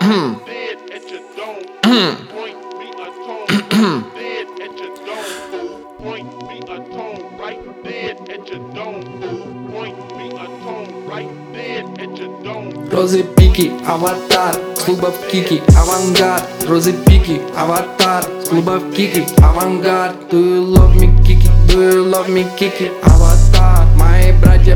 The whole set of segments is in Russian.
Розы пики, аватар, с клубов кики, авангард. Розы пики, аватар, с клубов кики, авангард. Do you love me, кики, do you love me, кики, аватар. Мои братья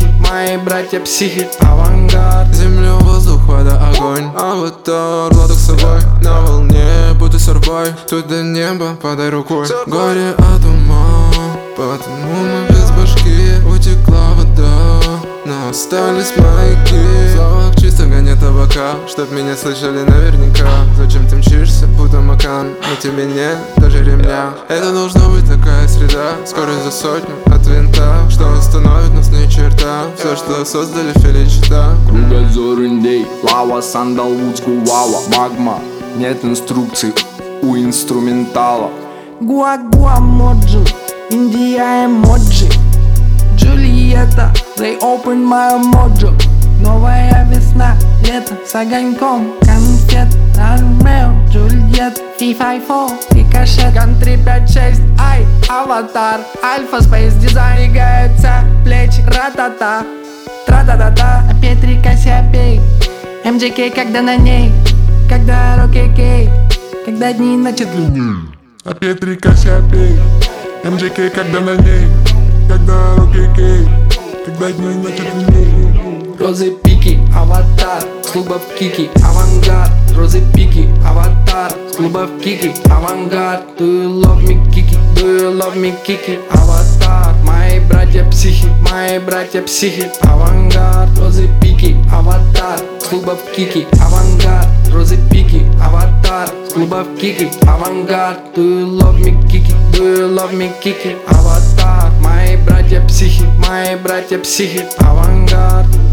психи, авангард. Землю, воздух, вода, огонь. Аватар, ладок с собой. На волне, будто серфбой. Тут до неба, подай рукой. Горе от ума, потому мы без башки. Утекла вода, но остались маяки. В словах чистого нет табака, чтоб меня слышали наверняка. Зачем ты мчишься, будто макан? На тебе нет даже ремня. Это должна быть такая среда. Скорость за сотню от винта, что остановит нас ни черта. Все, что создали феличита. Кругозорный лава, сандалвуд, гуава, магма. Нет инструкций у инструментала. Гуа-гуа моджи, Индия эмоджи, Джульетта, they open my mojo. Новая весна, лето с огоньком конфет. Ромео, Джульет, Фи-Фай-Фо, Рикошет, Гантри 5-6, ай, аватар, Альфа Спейс, дизайн двигаются плечи, ра-та-та, тра-та-та-та. Опять Кассиопей, МДК, когда на ней, когда руки кей, когда дни ночи длиннее. Опять Кассиопей, МДК, когда на ней, когда руки кей, когда дни ночи длиннее. Розы пики, аватар, с клубов кики, авангард. Розы пики, аватар, с клубов кики, авангард. Do you love me, кики, do you love me, кики, аватар. Мои братья психи, авангард. Розы пики, аватар, с клубов кики, авангард. Розы пики, аватар, с клубов кики, авангард. Do you love me, кики, do you love me, кики, аватар. Мои братья психи, авангард.